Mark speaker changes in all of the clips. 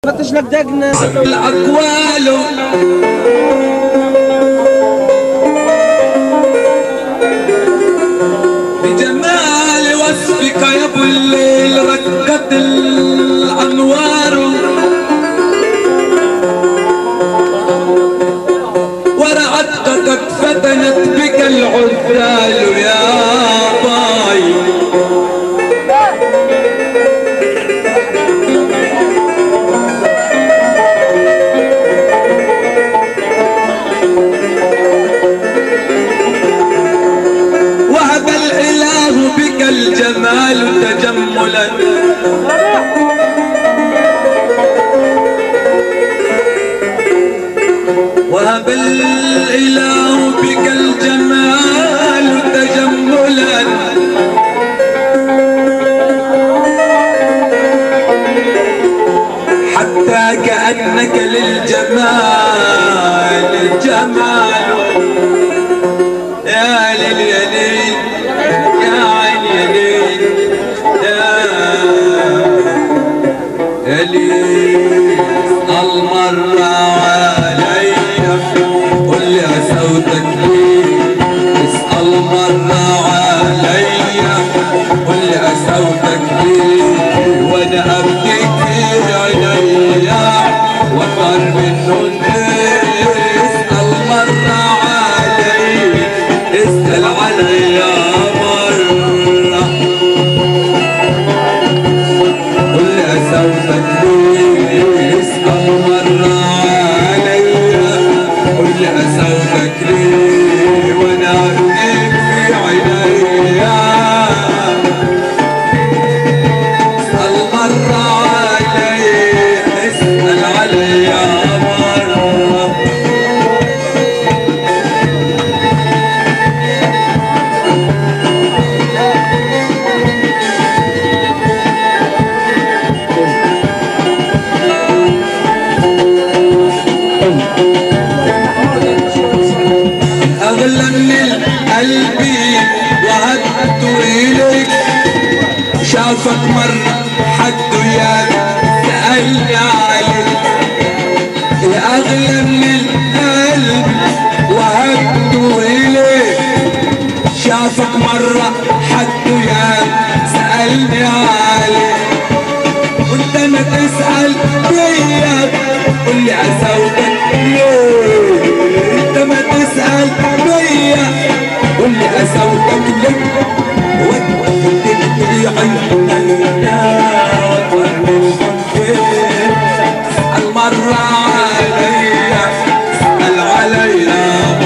Speaker 1: فتش لك دقنا
Speaker 2: الأقوال بجمال وصفك يا ابو الليل ركت الأنوار ورعتك قد فتنت بك العذال يا باي الجمال تجملا وهب الإله بك الجمال تجملا حتى كأنك للجمال جمال يا ليل يا ليل يا عين يا ليل يا ليل المر علي قل لي صوتك ليه اسأل مر علي قل لي صوتك ليه وانا ابكيك في عينيا وطر منه اسأل مر علي اسأل عليا مرة قل لي صوتك ليه اسأل مرة عليا قل لي صوتك ليه وانا ابكيك في عينيا اسأل مرة علي اسأل عليا مرة أغلى من قلبي وهدت إليك شافك مرة حد وياك سألني عليك يا أغلى من قلبي وهدت إليك شافك مرة حد وياك سألني عليك وانت ما تسأل فيا قل لي عزوتك ليه انت ما تسأل فيا قل لي عزوتك ليه وانت في عينيا وطر من فين اسأل مرة عليا اسأل عليا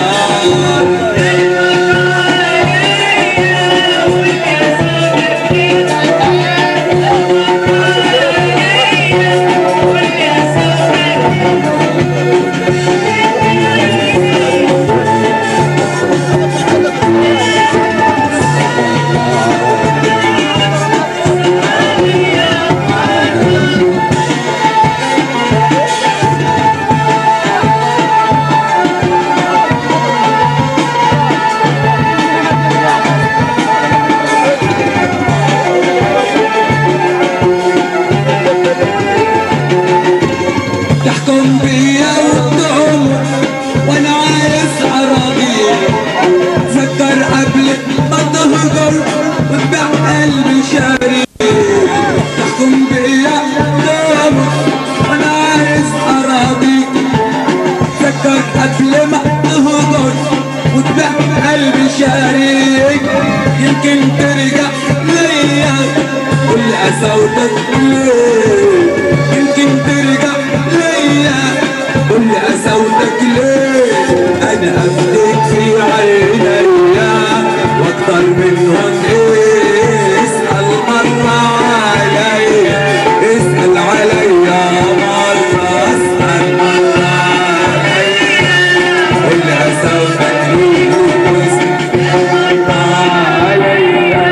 Speaker 2: تحكم بيا وتعمر وانا عايز اراضيك تذكر قبل ما تهجر وتبيع قلبي شريك تحكم بيا وتعمر وانا عايز اراضيك تذكر قبل ما تهجر وتبيع قلبي شريك يمكن ترجع ليا قول لي صوتك ليه يمكن ترجع ليا قل لي صوتك ليه انا افديك في عينيا واكتر منهم ايه اسأل مرة عليا اسأل عليا مرة اسأل مرة عليا قل لي صوتك ليه اسأل مرة عليا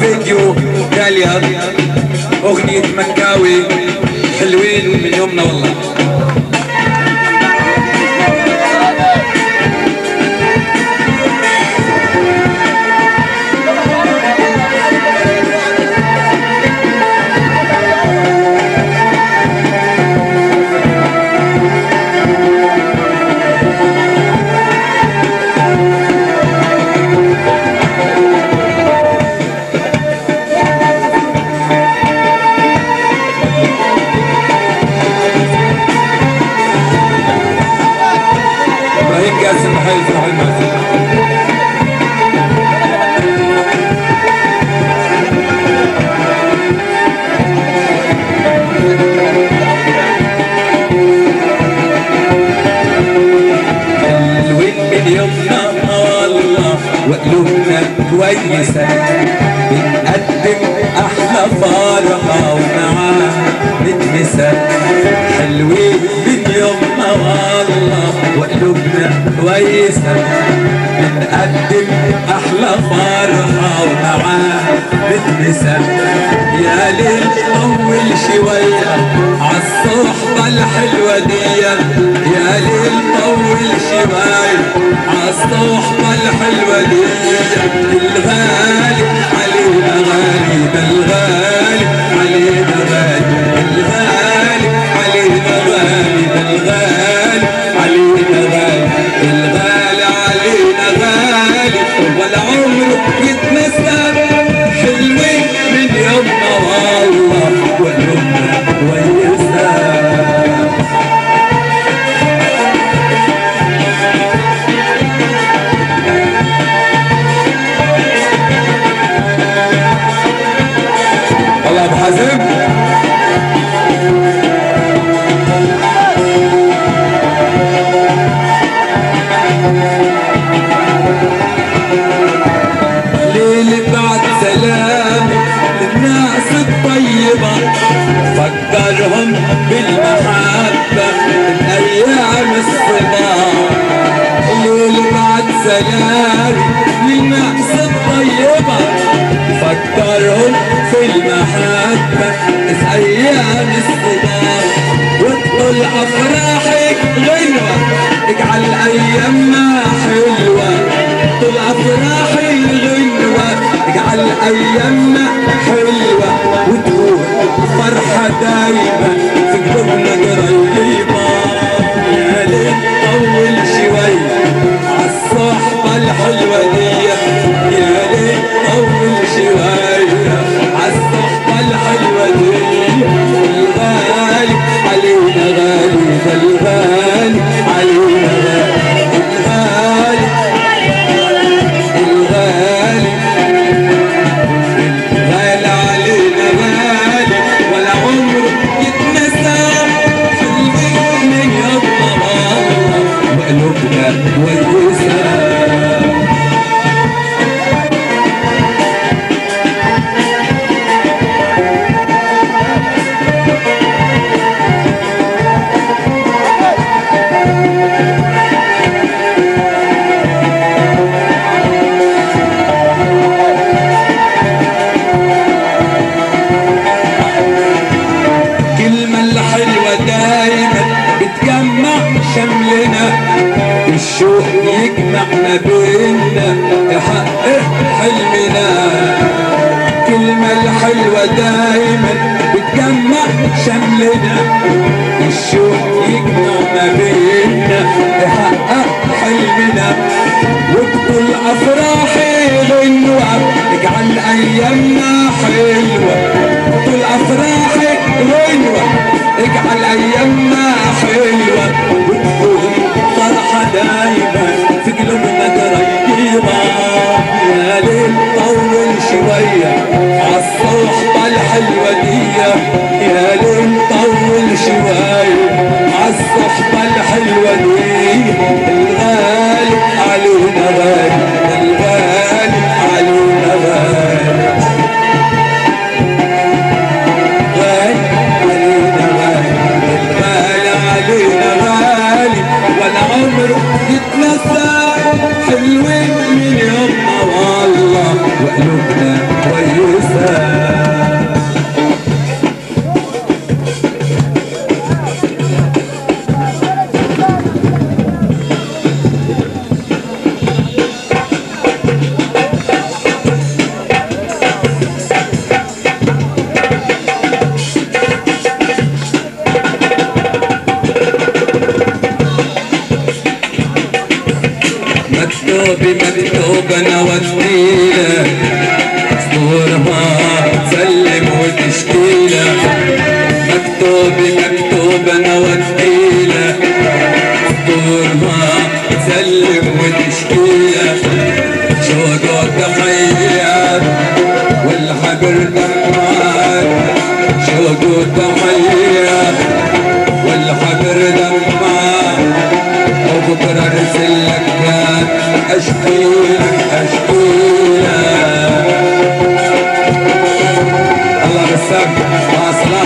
Speaker 2: فيديو غالية اغنية مكاوي حلوين من يومنا والله. وقلوبنا كويسة بنقدم أحلى فرحة ومعاه نتنسى حلوين من يومنا والله. وقلوبنا كويسة بنقدم أحلى فرحة ومعاه نتنسى. يا ليل طول شوية عالصحبة الحلوة دي، يا ليل طول شوية عالصحبة الحلوة دي. الغالي علينا غالي، ده الغالي علينا غالي، الغالي علينا غالي، ده الغالي علينا غالي، الغالي علينا غالي ولا عمره يتنسى. حلوين من يومنا والله وقلوبنا كويسة. ليلة بعد سلام للناس الطيبة فكرهم بالمحبة من أيام الصبا. ليلة بعد سلام للناس الطيبة فكرهم في المحبة من أيام الصبا. وادخل أفراحك غنوة اجعل أيامنا حلوة، طول أفراحي غنوة اجعل أيامنا حلوة، وتكون فرحة دايما في قلوبنا قريبة. يا ليل طول شوية عالصحبة الحلوة دي، يا ليل طول شوية عالصحبة الحلوة دي. الغالي علينا غالي، ده الغالي علينا غالي، الغالي الغالي الغالي علينا غالي ولا عمره يتنسى. حلوين من يومنا والله وقلوبنا كويسة. الشوق يجمع ما بيننا يحقق حلمنا. كلمة الحلوة دايما بتجمع شملنا. الشوق يجمع ما بيننا يحقق حلمنا. وبكل أفراحي غنوة اجعل أيامنا حلوة. بكل أفراحي غنوة اجعل أيامنا حلوة. وتكون فرحة دايما في قلوبنا قريبة. يا ليل طول شوية عالصحبة الحلوة دي، يا ليل طول شوية عالصحبة الحلوة دي. الغالي علينا غالي، الغالي علينا غالي، غالي علينا غالي، الغالي علينا غالي ولا عمره يتنسى. حلوين من يومنا والله وقلوبنا كويسة. مكتوب مكتوب انا وديله صورها تسلم وتشكيله مكتوب مكتوب انا وديله صورها تسلم وتشكيله شوق وتحيات والحبر دمعات شوق وتحيات والحبر دمعات وبكره ارسل لك كان اشكيلك اشكيلك الله بالسبب واصلك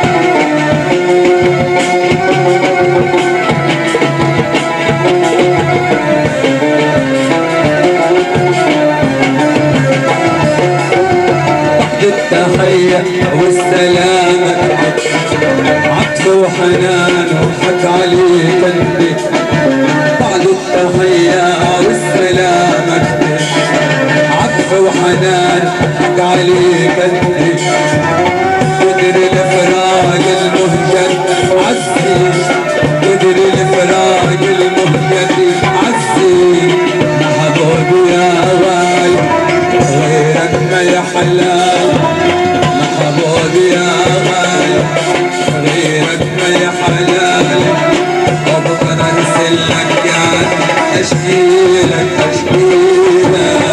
Speaker 2: التحية والسلامة عطف وحنان وحك عليك قلبي بعد التحية والسلامة عطف وحنان حك عليك قلبي قدر الفراق المهجر عزي قدر الفراق المهجر عزي محبوب يا غالي غيرك ما يحلال محبوب يا غالي غيرك ما يحلال وبكره ارسل لك كان اشكيلك اشكيلك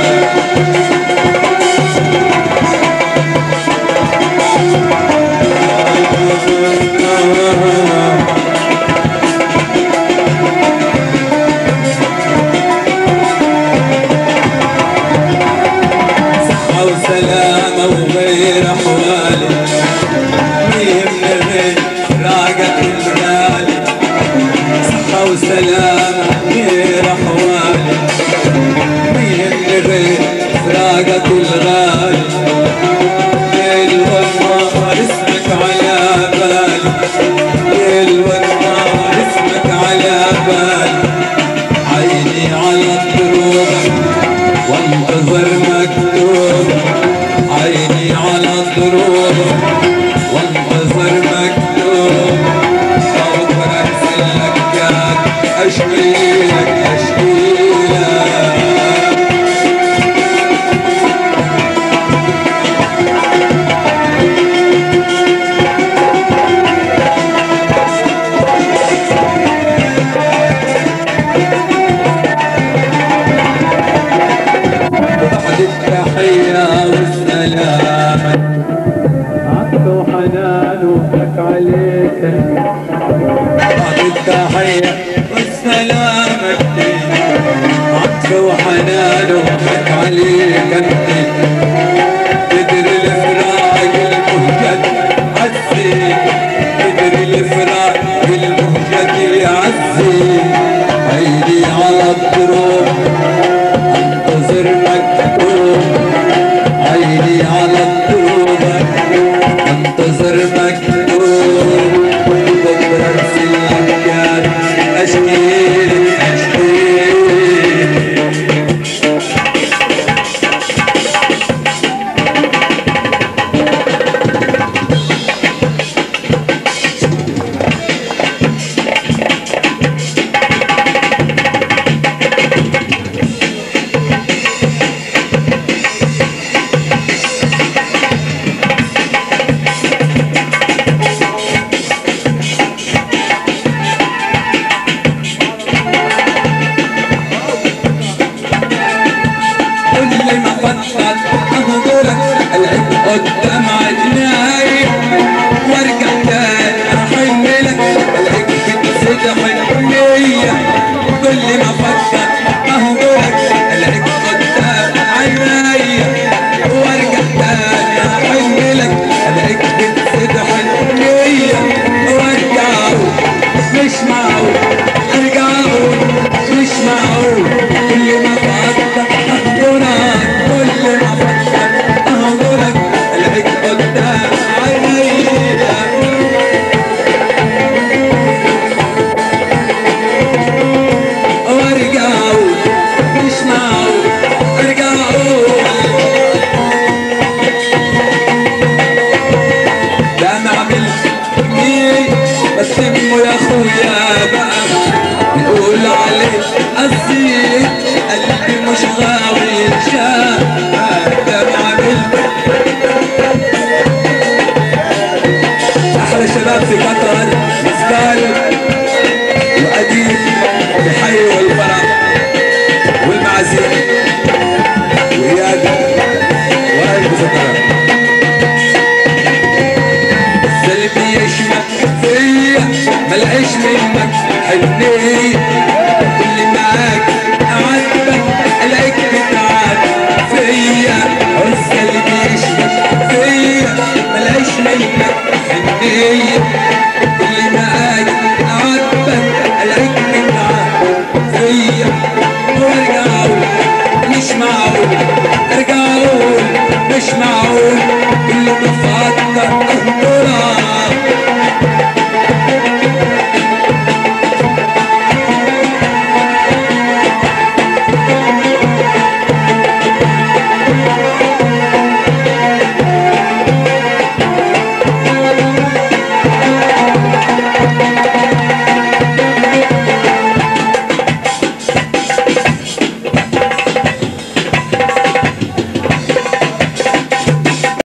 Speaker 2: وسلامة وغير أحوالي مين من غير فراقك الغالي صحة وسلامة غير أحوالي مين من غير فراقك الغالي ليل والنهار اسمك على بالي ليل والنهار اسمك على بالي عيني على الدروب وانتظر مكتوب عيني على الدروب وانتظر مكتوب بكره ارسل لك كان اشكيلك اشكيلك بعد التحية والسلامة عطف وحنان وحك عليك بعد التحية والسلامة عطف وحنان وحك عليك قدر الفراق المهجد عزي قدر الفراق المهجد يعزي عيني على الدروب انتظر مكتوب عيني على الدروب انتظر مكتوب بكره ارسل لك كان اشكيلك اشكيلك كل ما فتحت اهدلك العيب قدام